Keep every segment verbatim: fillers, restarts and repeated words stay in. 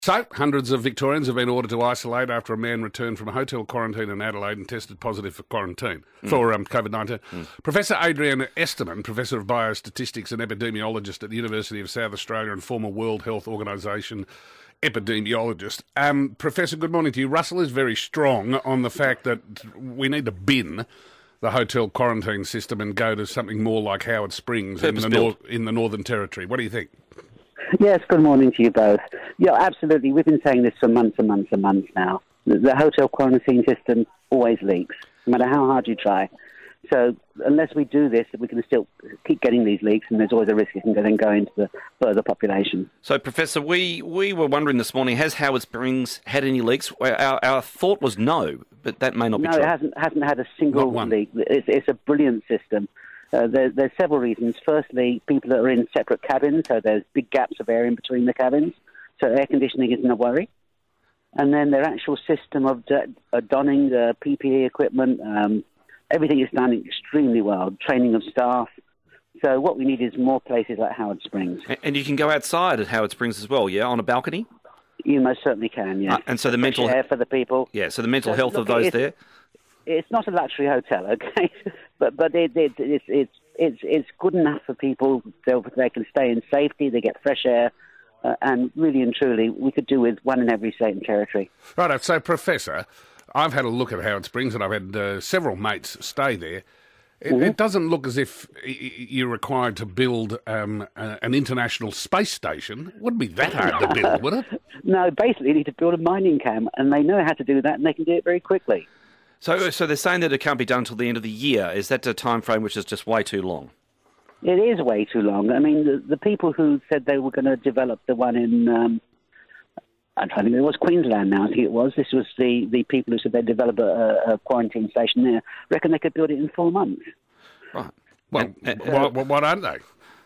So, hundreds of Victorians have been ordered to isolate after a man returned from a hotel quarantine in Adelaide and tested positive for quarantine, mm. for um, COVID nineteen. Mm. Professor Adrian Esterman, Professor of Biostatistics and Epidemiologist at the University of South Australia and former World Health Organisation epidemiologist. Um, Professor, good morning to you. Russell is very strong on the fact that we need to bin the hotel quarantine system and go to something more like Howard Springs in the, nor- in the Northern Territory. What do you think? Yes, good morning to you both. Yeah, absolutely. We've been saying this for months and months and months now. The, the hotel quarantine system always leaks, no matter how hard you try. So unless we do this, we can still keep getting these leaks, and there's always a risk it can then go into the further population. So, Professor, we, we were wondering this morning, has Howard Springs had any leaks? Our, our thought was no, but that may not be no, true. No, it hasn't, hasn't had a single leak. It's, it's a brilliant system. Uh, there, there's several reasons. Firstly, people are in separate cabins, so there's big gaps of air in between the cabins, so air conditioning isn't a worry. And then their actual system of d- uh, donning uh, P P E equipment, um, everything is done extremely well, training of staff. So what we need is more places like Howard Springs. And you can go outside at Howard Springs as well, yeah, on a balcony? You most certainly can, yes. Uh, and so the mental air for the people. Yeah, so the mental so, health look, of those it's, there? It's not a luxury hotel, okay? but but it, it, it's, it's, it's, it's good enough for people so they can stay in safety, they get fresh air, uh, and really and truly, we could do with one in every state and territory. Right, so Professor, I've had a look at Howard Springs and I've had uh, several mates stay there. It, mm-hmm. it doesn't look as if you're required to build um, uh, an international space station. Wouldn't be that hard to build, would it? No, basically you need to build a mining camp, and they know how to do that, and they can do it very quickly. So so they're saying that it can't be done until the end of the year. Is that a time frame which is just way too long? It is way too long. I mean, the, the people who said they were going to develop the one in, um, I'm trying to think, it was Queensland now, I think it was. This was the, the people who said they'd develop a, a quarantine station there. Reckon they could build it in four months. Right. Well, and, uh, why, why don't they?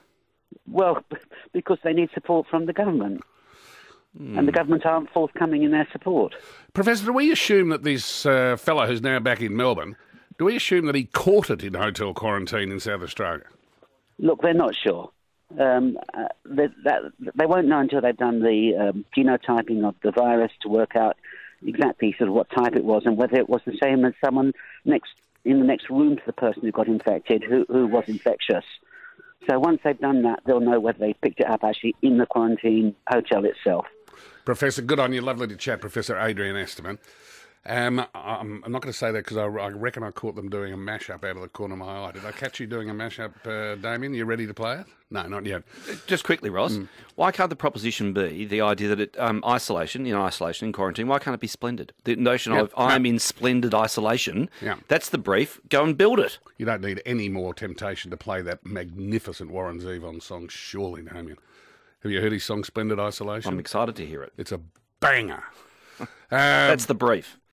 Well, because they need support from the government. Mm. And the government aren't forthcoming in their support. Professor, do we assume that this uh, fellow who's now back in Melbourne, do we assume that he caught it in hotel quarantine in South Australia? Look, they're not sure. Um, uh, they, that, they won't know until they've done the um, genotyping of the virus to work out exactly sort of what type it was and whether it was the same as someone next in the next room to the person who got infected, who, who was infectious. So once they've done that, they'll know whether they picked it up actually in the quarantine hotel itself. Professor, good on you. Lovely to chat, Professor Adrian Esterman. Um, I'm, I'm not going to say that because I, I reckon I caught them doing a mashup out of the corner of my eye. Did I catch you doing a mashup, uh, Damien? Are you ready to play it? No, not yet. Just quickly, Ross, mm. why can't the proposition be the idea that it, um, isolation, in isolation, in quarantine, why can't it be splendid? The notion yep. of I'm no. in splendid isolation, yeah. that's the brief. Go and build it. You don't need any more temptation to play that magnificent Warren Zevon song, surely, Damien. Have you heard his song, Splendid Isolation? I'm excited to hear it. It's a banger. um, That's the brief.